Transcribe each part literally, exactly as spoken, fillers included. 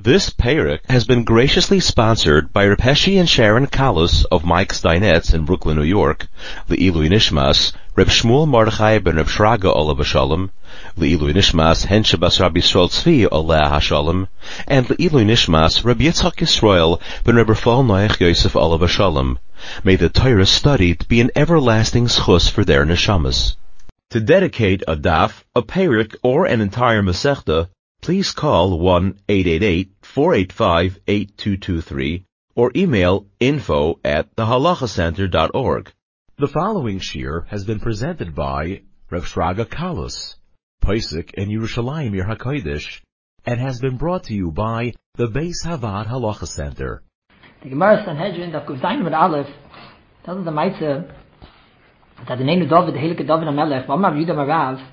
This Perek has been graciously sponsored by Repeshi and Sharon Kalus of Mike's Dinettes in Brooklyn, New York, Le'ilui Nishmas, Reb Shmuel Mordechai ben Reb Shraga Olav Hashalom, Le'ilui Nishmas Henshe Bas Rabbi Yisrael Tzvi Olav Hashalom, and Le'ilui Nishmas Reb Yitzchak Yisrael ben Reb Rafal Noach Yosef Olav Hashalom. May the Torah studied be an everlasting schus for their neshamas. To dedicate a daf, a perek, or an entire masechta, please call one eight eight eight, four eight five, eight two two three or email info at the halacha center dot org. The following shir has been presented by Reb Shraga Kalus, Pesach in Yerushalayim Yer HaKodesh, and has been brought to you by the Beis Havad Halacha Center. The Gemara Sanhedrin, that goes down with Aleph, tells us the Maitze that the name of David, the Helike David HaMelech, V'amar Yudah Marav,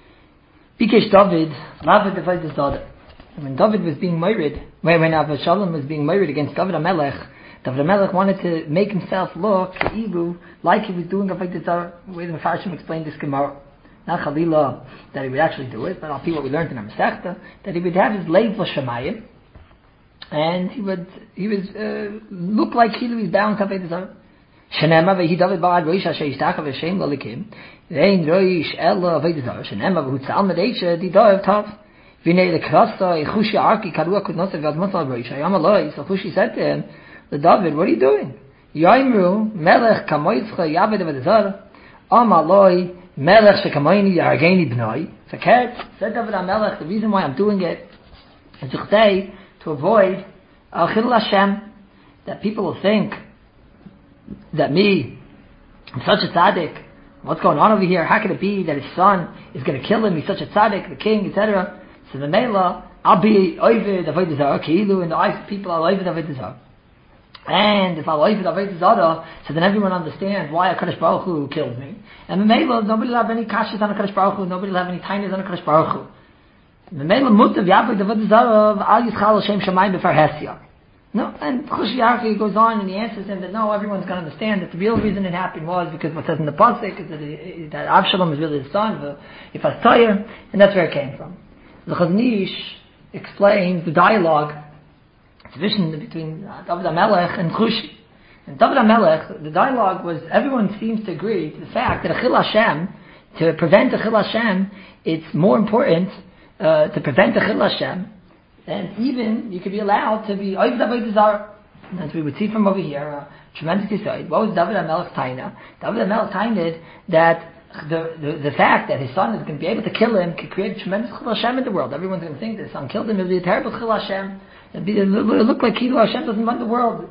Bikesh David, Rav defied his daughter. When David was being married, when, when Avshalom was being married against David HaMelech, David HaMelech wanted to make himself look to Ibu like he was doing Avodah Zarah. The way the Mefarshim explained this Gemara, not Chalila that he would actually do it, but I'll see what we learned in our Masechta, that he would have his Leiv L'Shamayim, and he would he would uh, look like he was bound to Avodah Zarah. Shenema vehi David ba'ad roish asher yishtach v'shem l'likim vein roish ela Avodah Zarah Shenema v'hutzal medesha di dav tav v'nei l'krasa echushi arki karua kudnosav v'admosav roish ayam aloi. So Chushi said to him, the David, what are you doing? Yaimru melech kamoitzcha yaved Avodah Zarah am aloi melech shekamoini yargeni b'noi. Fakert said David HaMelech, the reason why I'm doing it is to to avoid al chilul Hashem, that people will think that me, I'm such a tzaddik, what's going on over here? How can it be that his son is going to kill him? He's such a tzaddik, the king, et cetera. So the Mela, I'll be oived avodah zarah, ki'ilu, in the eyes of people, I'll oived avodah zarah. And if I'll oived avodah zarah, so then everyone understands why HaKadosh Baruch Hu killed me. And the Mela, nobody will have any kashas on HaKadosh Baruch Hu, nobody will have any tainas on HaKadosh Baruch Hu. The Mela mutav yaved avodah zarah, al yischal Hashem shamayim b'far hesya. No, and Chushi Arki goes on and he answers him that no, everyone's going to understand that the real reason it happened was because what says in the pasuk is that, it, that Avshalom is really the son of Yifas Toyer, and that's where it came from. The Chazon Ish explains the dialogue, the division between David HaMelech and Chushi. And David HaMelech, the dialogue was, everyone seems to agree to the fact that Achil Hashem, to prevent Achil Hashem, it's more important uh, to prevent Achil Hashem. And even you could be allowed to be oived avodah zarah. As we would see from over here, uh, tremendous insight. What was David HaMelech's taina? David HaMelech tained that the, the the fact that his son is going to be able to kill him could create tremendous chil Hashem in the world. Everyone's going to think that his son killed him. It would be a terrible chil Hashem. It would look like Kilu Hashem doesn't run the world.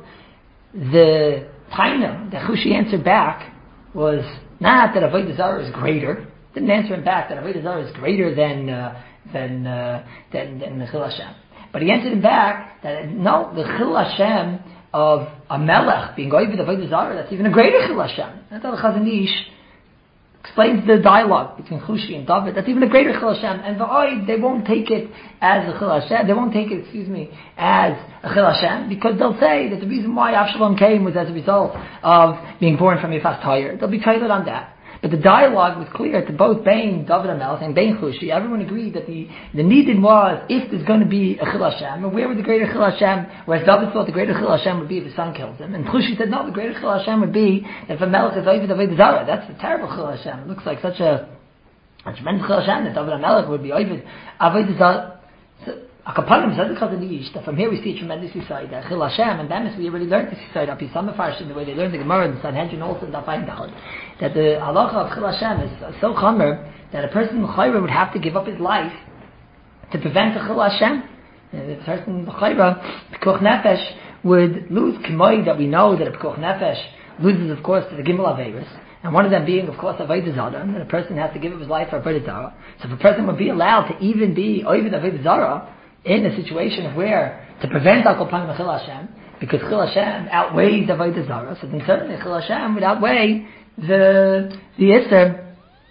The taina that Chushi answered back was not that avodah zarah is greater. Didn't answer him back that avodah zarah is greater than uh, than uh, than than the chil Hashem. But he answered him back that no, the Chil Hashem of a Melech being Oived Avodah Zarah, that's even a greater Chil Hashem. That's how the Chazon Ish explains the dialogue between Chushi and David. That's even a greater Chil Hashem. And V'oi, they won't take it as a Chil Hashem. They won't take it, excuse me, as a Chil Hashem, because they'll say that the reason why Avshalom came was as a result of being born from Yifas Toyer. They'll be titled on that. But the dialogue was clear to both Bein David HaMelech and Bein Chushi. Everyone agreed that the, the needed was if there's going to be a Chil Hashem, and where would the greater Chil Hashem, whereas David thought the greater Chil Hashem would be if his son kills him, and Chushi said no, the greater Chil Hashem would be if a Melech is Oived Avodah Zarah. That's the terrible Chil Hashem. It looks like such a, a tremendous Chil Hashem that David HaMelech would be Oived Avodah Zarah. So, Akapanim said the Chazon Ish that from here we see a tremendous insight that Chil Hashem, and Bemis we already learned this insight up in some Mefarshim, the way they learned the Gemara and the Sanhedrin also in the Daf Daled, that the halacha of Chil Hashem is so chamer that a person L'chayra would have to give up his life to prevent the Chil Hashem. And the person L'chayra, Pekuach Nefesh, would lose K'moi, that we know that a Pekuach Nefesh loses of course to the Gimel Averis, and one of them being of course Avodah Zarah, and a person has to give up his life for Avodah Zarah. So if a person would be allowed to even be Oived Avodah Zarah in a situation where to prevent Al Kol Panim Chil Hashem, because Chil Hashem outweighs the Avodah Zarah, so then certainly Chil Hashem would outweigh the the Isser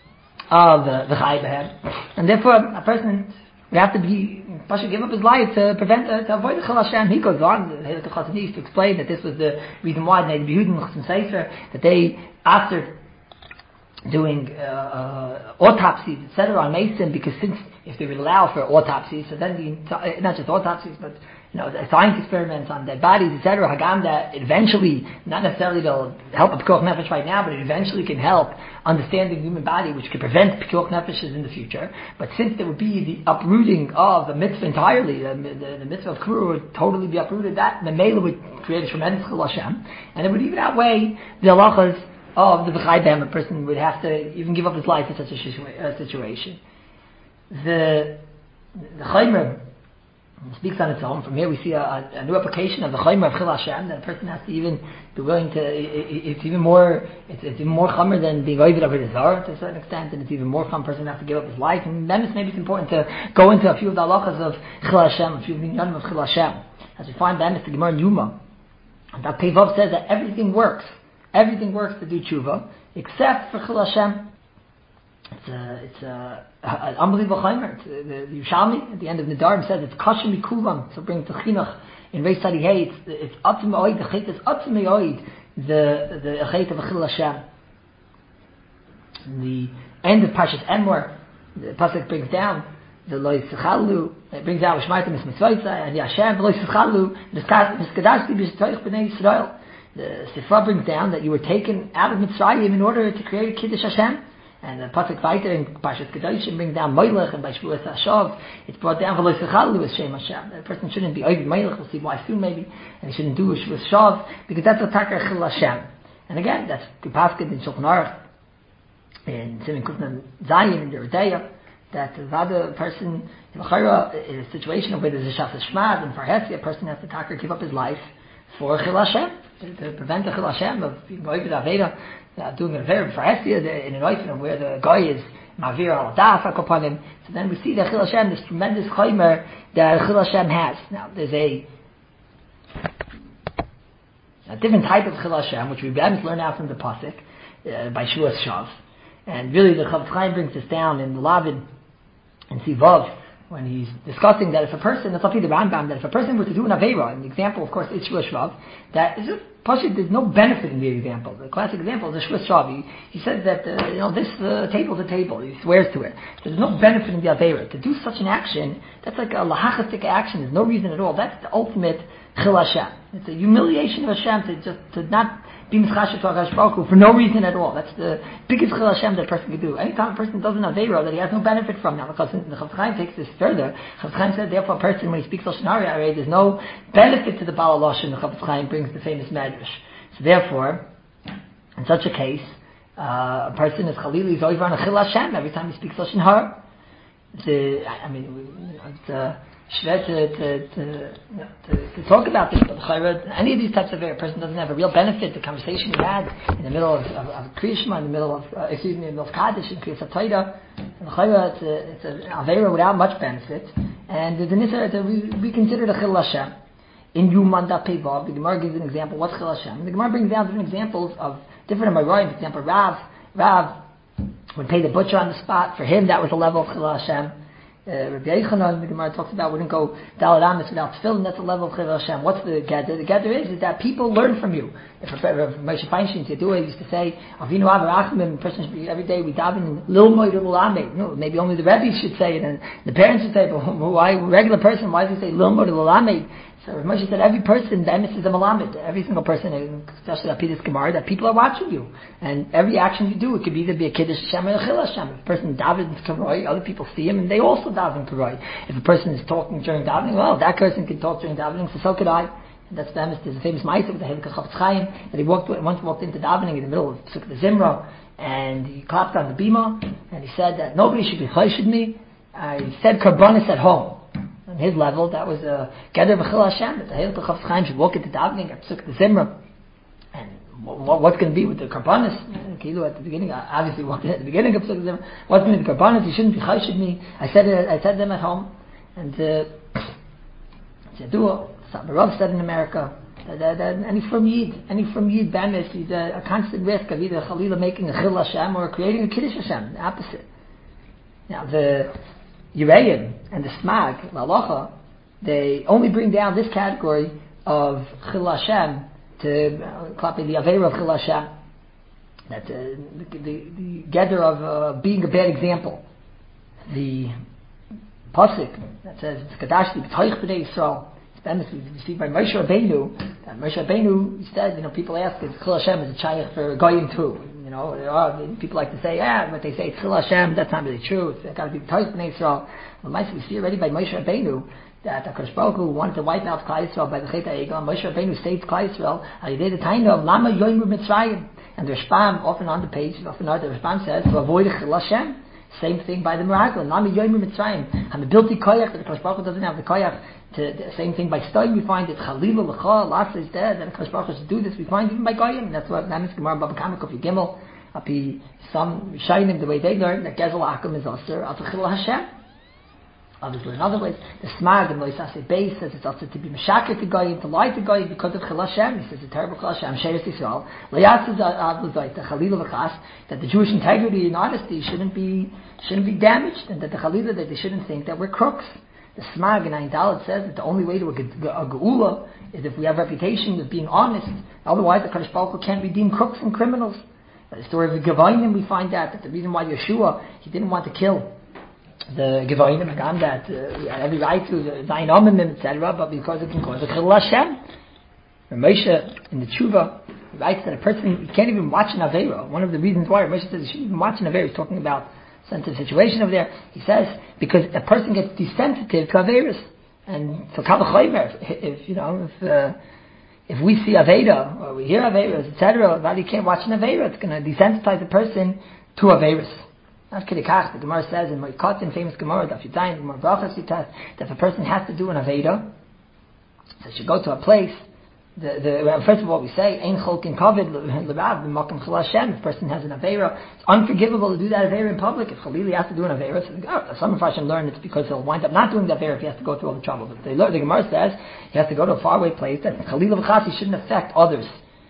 of the, the Chai Behem, and therefore a person would have to be should give up his life to prevent uh, to avoid the Chil Hashem. He goes on the Chazon Ish to explain that this was the reason why the Yehudim Chasam Sefer, that they after doing uh, uh, autopsies, et cetera, on Mason, because since if they would allow for autopsies, so then the not just autopsies, but you know, science experiments on dead bodies, et cetera. Hagam that eventually, not necessarily they'll help a pikuach nefesh right now, but it eventually can help understanding the human body, which could prevent pikuach nefeshes in the future. But since there would be the uprooting of the mitzvah entirely, the, the, the mitzvah of kuru would totally be uprooted, that memela would create a tremendous chilul Hashem, and it would even outweigh the halachas of the v'chai b'hem. A person would have to even give up his life in such a situa- uh, situation. The the chaymer speaks on its own. From here we see a, a new application of the chaymer of chilul Hashem, that a person has to even be willing to. It, it, it's even more. It's, it's even more chamer than being oived of a zar to a certain extent, and it's even more chamer. Person has to give up his life. And then it's maybe it's important to go into a few of the halachas of chilul Hashem, a few of the minyanim of chilul Hashem, as we find them. It's the Gemara in Yuma, and that Peivav says that everything works. Everything works to do tshuva except for chilul Hashem. It's a, it's a, an unbelievable chaymer. The, the Yerushalmi at the end of Nedarim says it's kashim mikulam. So bring to chinuch in Reis Tzadi Hey. It's it's atzim oid. The chait is atzim oid. The the chait of chilul Hashem. The end of Parshas Emor, the pasuk brings down the loy sechalu. It brings out Shmaitim is mitzvayta and Yashem loy sechalu. Miskadashti b'shtoich b'nei Yisrael. The Sifra brings down that you were taken out of Mitzrayim in order to create Kiddush Hashem. And the pasuk weiter in Parshas Kedoshim brings down Moilech, and by Shavuos Hashav it's brought down V'lo Sechalu as Shem Hashem. A person shouldn't be Oived Moilech. We'll see why soon maybe, and he shouldn't do Shavuos Hashav because that's a Takar Chilul Hashem. And again, that's Gepasket in Shulchan Aruch in Siman Kufnan Zayin in Yeridea, that the other person in a situation where there's a Shas Shmad and for Hesi, a person has to Takar give up his life for Chilul Hashem, to, to prevent the Chilul Hashem of being Oived Aveda. Uh, doing a very for Hestia in an oifen where the guy is Mavir al Dafak upon him. So then we see the Chilul Hashem, this tremendous chaymer that Chilul Hashem has. Now there's a a different type of Chilul Hashem which we haven't learned out from the pasuk uh, by Shuas Shav, and really the Chafetz Chaim brings this down in the Lavin and Sivav when he's discussing that if a person, that's up to the Rambam, that if a person were to do an Aveira, and the example of course is Shuas Shav, that is a Pashut, there's no benefit in the example. The classic example is the Shvus Shavi. He says that uh, you know this uh, table is a table. He swears to it. There's no benefit in the Aveira. To do such an action, that's like a lahachatik action. There's no reason at all. That's the ultimate Chilul Hashem. It's a humiliation of Hashem to just to not be mischashet to HaKadosh Baruch Hu for no reason at all. That's the biggest Chilul Hashem that a person can do. Anytime a person does an Aveira that he has no benefit from. Now, because the Chafetz Chaim takes this further. Chafetz Chaim says, therefore, a person when he speaks Lashon Hara, there's no benefit to the Baal Lashon. The Chafetz Chaim brings the famous Medrash. So therefore, in such a case, uh, a person is Chalili is over on a Chilul Hashem every time he speaks Lashon Hara. The I mean, it's uh, shvet to to, to, you know, to to talk about this. But any of these types of a person doesn't have a real benefit. The conversation we had in the middle of of, of Kriya Shema, in the middle of uh, excuse me, in the middle of Kaddish and Kriya Satayda, and it's a it's an Aveira without much benefit, and the Nisar to re- reconsider the Chilul Hashem. In Yuman da Peivav, the Gemara gives an example. What's Chilul Hashem? The Gemara brings down different examples of different Amoraim. For example, Rav, Rav would pay the butcher on the spot. For him, that was a level of Chilul Hashem. Uh, Rabbi Yechanan, the Gemara talks about, wouldn't go Daled Amos without tefillin. That's a level of Chilul Hashem. What's the gather? The gather is, is that people learn from you. If Moshe Feinstein Yedua used to say, Avinu Avarachim, person every day we daven Lil Moed L'Lamed. No, maybe only the Rebbe should say it, and the parents should say, but why regular person? Why does he say Lil Moed L'Lamed? So Moshe said every person, the emes is a malamed. Every single person, especially that Peter's Gemara, that people are watching you. And every action you do, it could be either be a Kiddush Hashem or a Chilul Hashem. If a person davens Karoi, other people see him and they also daven Karoi. If a person is talking during davening, well, that person can talk during davening, so so could I. And that's the emes. There's a famous Ma'aseh with the Hilkah Chafetz Chaim that he walked, once walked into davening in the middle of Sukkot the Zimra, and he clapped on the bima, and he said that nobody should be chayshid me. I said Karbanis at home. On his level, that was a gather b'chilul Hashem. That the Hilkah Chafetz Chaim should walk into davening at Sukkot the Zimra, and what, what's going to be with the Karbanis? Kilu at the beginning, I obviously walked in at the beginning of Sukkot the Zimra. What's going to be the Karbanis? You shouldn't be chayshid me. I said it. I said them at home, and uh, Zedua, Sabarov said in America. That, that, that any from Yid, any from Yid Bemis, he's a, a constant risk of either Chalila making a Chilul Hashem or creating a Kiddush Hashem, the opposite. Now the Yereim and the Smag, L'Halacha, they only bring down this category of Chilul Hashem to uh, the Aveira of Chilul Hashem, that uh, the, the, the gather of uh, being a bad example. The Pasuk that says, Kadashti B'toich B'nei Yisrael, Then we see by Moshe Rabbeinu, that Moshe Rabbeinu said, you know, people ask, is Chil Hashem is a chayach for Goyim too? You know, are, people like to say, yeah, but they say it's Chil Hashem, that's not really true. It's got to be the Torah B'nai Yisrael. Well, we see already by Moshe Rabbeinu that HaKadosh Baruch Hu wanted to wipe out Klal Yisrael by the Chet HaEgel, and Moshe Rabbeinu saved Klal Yisrael, and he did a time of Lama Yoimu Mitzrayim. And the Rashbam, often on the page, often on the Rashbam says, to avoid Chil Hashem. Same thing by the Meraglim. Lama Yoimu Mitzrayim. And the Bilti Koyach, that the HaKadosh Baruch Hu doesn't have the Koyach. To, the same thing by Stoy, we find it Chalila L'cha, Lasa is dead, and HaKadosh Baruch Hu should do this. We find even by Goyim. That's what that means. Gemara Baba Kama Kofi Gimel. Api some Shainim, the way they learn that Gezel Akum is Aser, Atar Chil Hashem. Others learn other ways. The Smag and Loisase Beis says it's also to be Meshakir to Goyim, to lie to Goyim because of Chil Hashem. He says it's a terrible Chil Hashem, Sheres Yisrael. Layatz is Avluzoyta, Chalila V'chas, that the Jewish integrity and honesty shouldn't be shouldn't be damaged, and that the Chalila, that they shouldn't think that we're crooks. The Smag in Ein Dalet says that the only way to a, a Geula is if we have a reputation of being honest. Otherwise, the Kadosh Baruch Hu can't redeem crooks and criminals. By the story of the Gevonim, we find out that the reason why Yeshua, he didn't want to kill the Gevonim, again, that uh, we had every right to Zayin Omimim, et cetera, but because it can cause a Chil Hashem. And Moshe, in the Tshuva, he writes that a person, he can't even watch an Aveira. One of the reasons why Moshe says he shouldn't even watch an Aveira, he's talking about sensitive situation over there. He says, because a person gets desensitive to Aveiras. And for Kal V'chomer, if, if, you know, if, uh, if we see Aveira, or we hear Aveiras, et cetera, well, you can't watch an Aveira. It's going to desensitize the person to Aveiras. Not Kedikach. The Gemara says in Moikatin, famous Gemara, Daf Yudayim, Gemara Brachas Yitas, that if a person has to do an Aveira, so he should go to a place. The, the, well, first of all, we say, Ein Cholkin Kovid L'Rav B'Makom Chil Hashem. If a person has an Aveira, it's unforgivable to do that Aveira in public. If Chalili has to do an Aveira, so, oh, some of us should learn it's because he'll wind up not doing the Aveira if he has to go through all the trouble. But the, the Gemara says he has to go to a faraway place that Chalila V'chasi shouldn't affect others.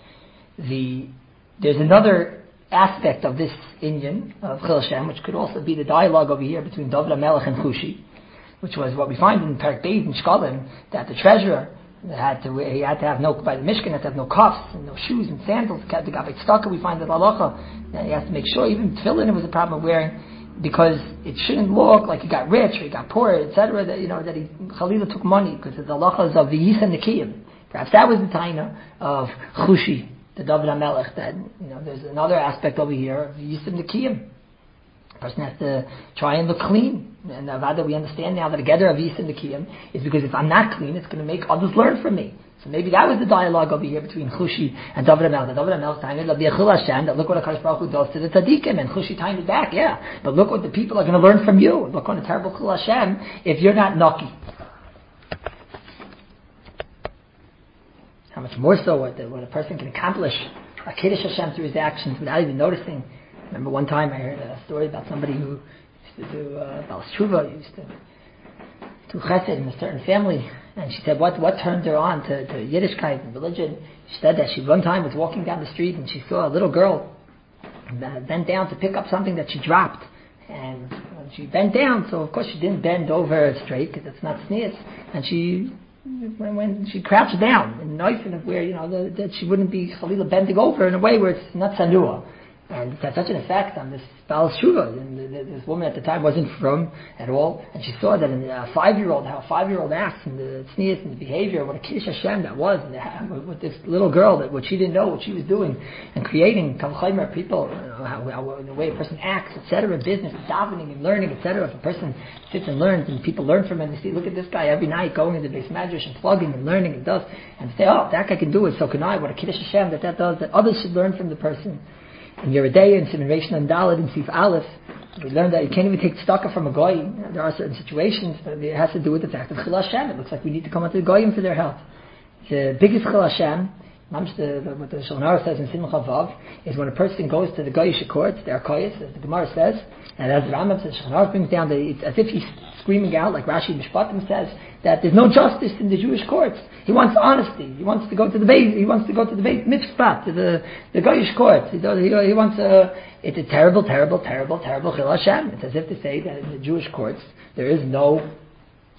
The There's another aspect of this Indian of Chil Hashem, which could also be the dialogue over here between David HaMelech and Chushi, which was what we find in Perek Beis in Shkolim, that the treasurer had to wear, he had to have no, by the Mishkan, had to have no cuffs and no shoes and sandals. The Gabbai Tzedakah, we find that halacha, that he has to make sure, even tefillin, it was a problem of wearing, because it shouldn't look like he got rich or he got poor, et cetera. That, you know, that he Chalila took money, because the halacha is of the Yisa Nikiyim. Perhaps that was the taina of Chushi, the David HaMelech. That, you know, there's another aspect over here of Yisa Nikiyim. A person has to try and look clean. And Avada, we understand now that a gather of Yisa Nikiyim is because if I'm not clean, it's going to make others learn from me. So maybe that was the dialogue over here between Chushi and David HaMelech. David HaMelech time is the Chil Hashem, that look what HaKadosh Baruch Hu does to the Tzadikim, and Chushi time is back, yeah. But look what the people are going to learn from you. Look on a terrible Chil Hashem if you're not Naki. How much more so what, the, what a person can accomplish a Kiddush Hashem through his actions without even noticing. I remember one time I heard a story about somebody who used to do uh, Baal Tshuva, used to do chesed in a certain family, and she said what what turned her on to, to Yiddishkeit and religion. She said that she one time was walking down the street and she saw a little girl bent down to pick up something that she dropped, and she bent down, so of course she didn't bend over straight because that's not sneers, and she when, when she crouched down in knife and where, you know, the, that she wouldn't be Chalila bending over in a way where it's not sanua. And it had such an effect on this Baal Tshuva. And the, the, this woman at the time wasn't from at all. And she saw that in a five-year-old, how a five-year-old acts and the tznius and the behavior, what a Kiddush Hashem that was. And the, with this little girl, that what she didn't know, what she was doing, and creating Kal V'chomer people, you know, how, how, the way a person acts, et cetera, business, davening and learning, et cetera. If a person sits and learns and people learn from him, they see, look at this guy every night going into the base madrash and plugging and learning and does, and say, oh, that guy can do it, so can I. What a Kiddush Hashem that that does, that others should learn from the person. In Yeridei and Siman Reish and Dalet and Sif Aleph, we learned that you can't even take tzedakah from a goy. There are certain situations that it has to do with the fact of Chil Hashem. It looks like we need to come onto the goyim for their help. The biggest Chil Hashem, the, what the Shulchan Aruch says in Simcha Vav, is when a person goes to the goyish courts, their koyas, as the Gemara says, and as the Rambam says, Shulchan Aruch brings down, the, it's as if he's screaming out, like Rashi Mishpatim says, that there's no justice in the Jewish courts. He wants honesty. He wants to go to the base. He wants to go to the base mitzvah, to the the goyish courts. He, does, he, he wants a. It's a terrible, terrible, terrible, terrible Chil Hashem. It's as if to say that in the Jewish courts there is no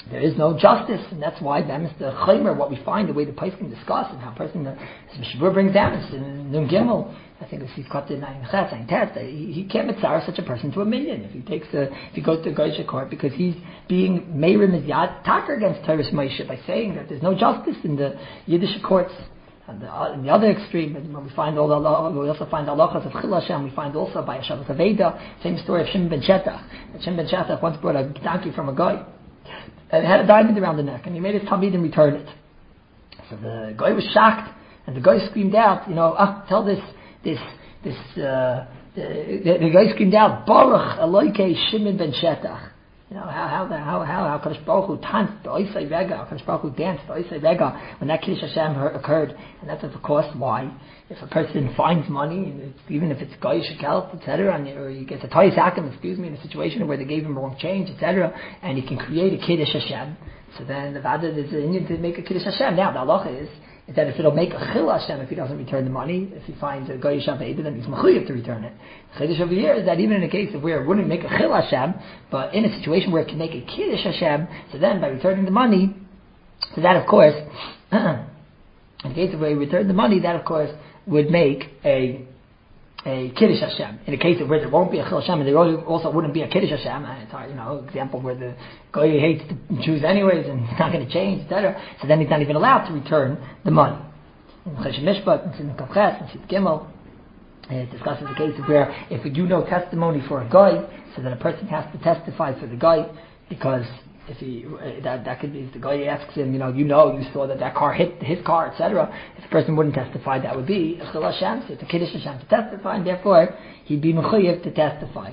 there is no justice, and that's why that is the chaymer, what we find, the way the Paiskim discuss, and how a person, the Mishabur brings down, it's in Nun Gimel, I think it's cut in nine Chet, nine Tet, he, he can't mitzvah such a person to a million if he takes a, if he goes to the Goyish court, because he's being Meirim Mizyad Taker against Teres Moshe by saying that there's no justice in the Yiddish courts. And the, uh, in the other extreme, when we find all the, we also find halachas of Chil Hashem, we find also by Shabbos Aveda, same story of Shimon ben Shetach. Shimon ben Shetach once brought a donkey from a guy, and it had a diamond around the neck, and he made his talmid and returned it. So the guy was shocked, and the guy screamed out, you know, ah, tell this, this, this, uh, the, the, the guy screamed out, Baruch Eloikei Shimon ben Shetach. You know, how, how, the, how, how, how Kadosh Baruch Hu danced, the Oisei Rega, how Kadosh Baruch Hu danced, the Oisei Rega, when that Kiddush Hashem occurred. And that's of course why, if a person finds money, it's, even if it's Goyish Geld, et cetera, and, or he gets a Toyis Hakim, excuse me, in a situation where they gave him wrong change, et cetera, and he can create a Kiddush Hashem, so then the Vada is an Indian to make a Kiddush Hashem. Now, the halacha is, is that if it'll make a Chil Hashem if he doesn't return the money, if he finds a Goyish Aveda, then he's mechuyev to return it. The Chiddush over here is that even in a case of where it wouldn't make a Chil Hashem, but in a situation where it can make a Kiddush Hashem, so then by returning the money, so that of course, in the case of where he returned the money, that of course would make a a Kiddush Hashem. In a case of where there won't be a Chil Hashem, and there also wouldn't be a Kiddush Hashem, and it's hard, you know, example where the guy hates the Jews anyways, and it's not going to change, et cetera. So then he's not even allowed to return the money. In Chesed Mishpat, in Kavches, in Sid Gimel, it discusses the case of where if we do no testimony for a guy, so then a person has to testify for the guy, because if he, that, that could be, if the guy asks him, you know, you know, you saw that that car hit his car, et cetera. If the person wouldn't testify, that would be a Chil Hashem, so it's a Kiddush Hashem to testify, and therefore, he'd be mechuyev to testify.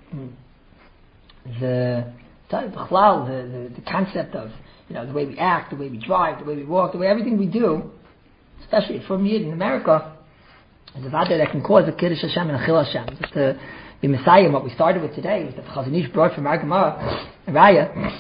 The, the, the, the concept of, you know, the way we act, the way we drive, the way we walk, the way everything we do, especially for me in America, is a vada that can cause a Kiddush Hashem and a Chil Hashem. Just to be Messiah, what we started with today was that Chazon Ish brought from our Gemara, a Raya,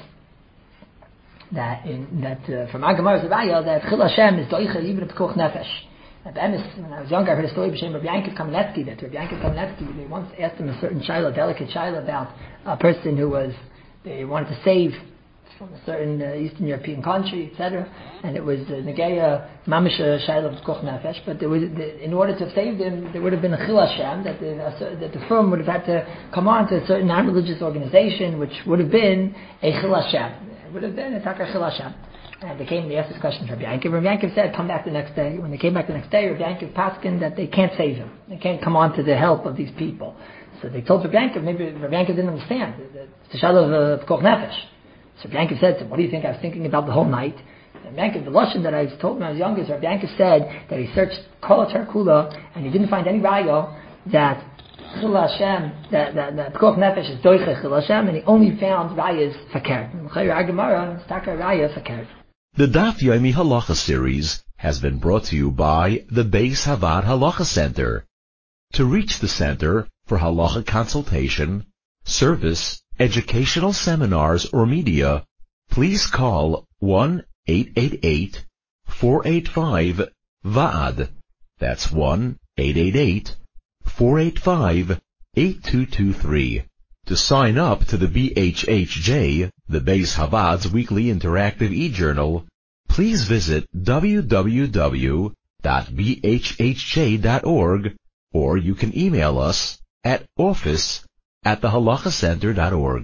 that in, that uh, from our Gemara is a Raya that Chil Hashem is doicha even a pekuch nefesh. At Emes, when I was younger, I heard a story b'shem Rabbi Yankov Kamenetsky, that Rabbi Yankov Kamenetsky, they once asked him a certain child, a delicate child, about a person who was, they wanted to save from a certain uh, Eastern European country, et cetera, and it was uh, Negeya Mamish Shaila of Koch Nefesh, but there was, the, in order to save them, there would have been a Chil Hashem, that the, uh, that the firm would have had to come on to a certain non-religious organization, which would have been a Chil Hashem. It would have been a Takar Chil Hashem. And they came and they asked this question to Rabbi Yankov. Rabbi Yankov said, come back the next day. When they came back the next day, Rabbi Yankov paskin that they can't save him. They can't come on to the help of these people. So they told Rabbi Yankov, maybe Rabbi Yankov didn't understand. It's a Shaila of Koch Nefesh. So Rabbi Yankov said, so what do you think I was thinking about the whole night? Rabbi Yankov, the Lashon that I was told when I was younger, is Rabbi Yankov said that he searched Kol HaTarkula and he didn't find any raya that Chil Hashem, that that that Koch Nefesh is doiche Chil Hashem, and he only found rayas fakir. Chayr Gemara, it's taka raya fakir. The Daf Yomi Halacha series has been brought to you by the Beis Havad Halacha Center. To reach the center for halacha consultation, service, educational seminars, or media, please call one eight eight eight, four eight five, V A D. That's one eight eight eight, four eight five, eight two two three. To sign up to the B H H J, the Beis Havad's weekly interactive e-journal, please visit w w w dot b h h j dot org, or you can email us at office at the halacha center dot org.